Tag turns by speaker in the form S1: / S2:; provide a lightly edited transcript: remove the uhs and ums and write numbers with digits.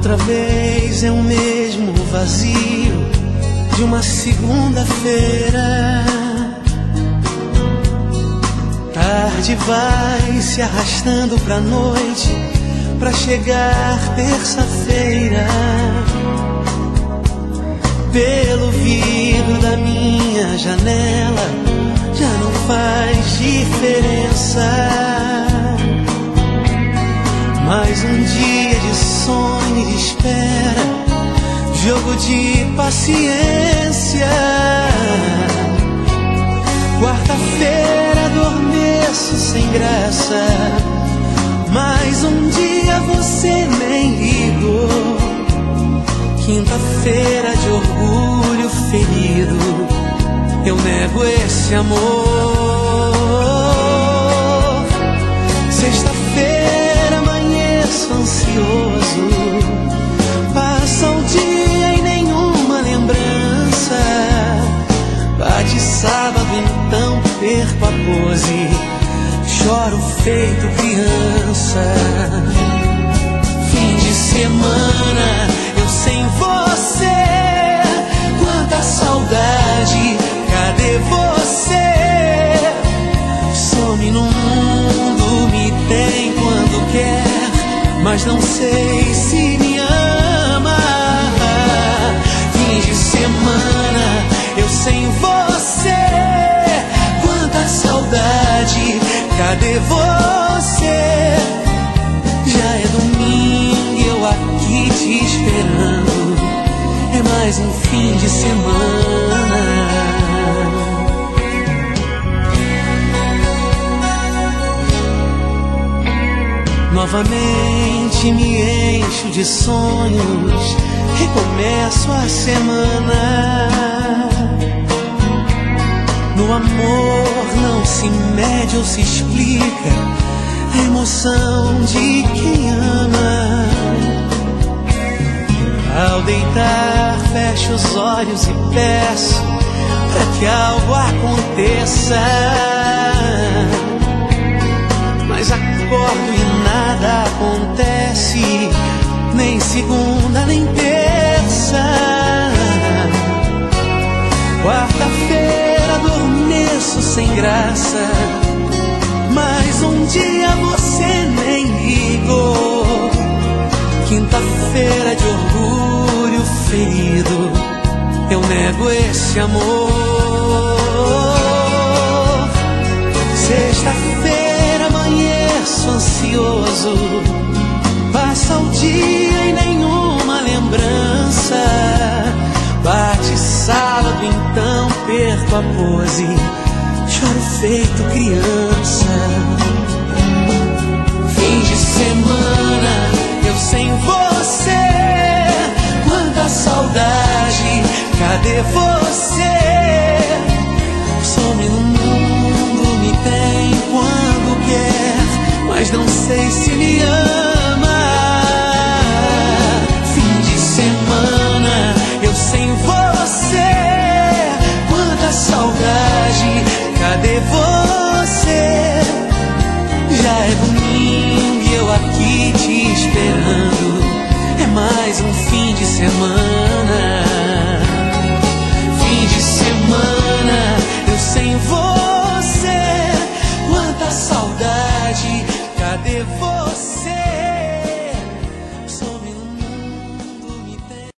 S1: Outra vez é o mesmo vazio de uma segunda-feira. Tarde vai se arrastando pra noite, pra chegar terça-feira. Pelo vidro da minha janela já não faz diferença. Mais um dia de sonho e de espera, jogo de paciência. Quarta-feira adormeço sem graça, mais um dia você nem ligou. Quinta-feira de orgulho ferido, eu nego esse amor. Sexta-feira amanheço ansioso, passa o dia e nenhuma lembrança. Bate sábado, então perco a pose, choro feito criança. Fim de semana, eu sem você, quanta saudade, cadê você? Some no mundo, me tem quando quer, mas não sei se me ama. Fim de semana, eu sem você, quanta saudade, cadê você? Já é domingo e eu aqui te esperando, é mais um fim de semana. Novamente me encho de sonhos, recomeço a semana. No amor não se mede ou se explica a emoção de quem ama. Ao deitar fecho os olhos e peço pra que algo aconteça, mas acordo e nada acontece, nem segunda nem terça. Quarta-feira adormeço sem graça, mais um dia você nem ligou. Quinta-feira de orgulho ferido, eu nego esse amor. Sexta-feira amanheço ansioso, passa o dia e nenhuma lembrança. Bate sábado, então perco a pose, choro feito criança. Fim de semana, eu sem você, quanta saudade, cadê você? Some no mundo, me tem quando quer, mas não sei se me ama. Fim de semana, eu sem você, quanta saudade, cadê você? Já é domingo e eu aqui te esperando, é mais um fim de semana. Fim de semana, eu sem você, quanta saudade, cadê você?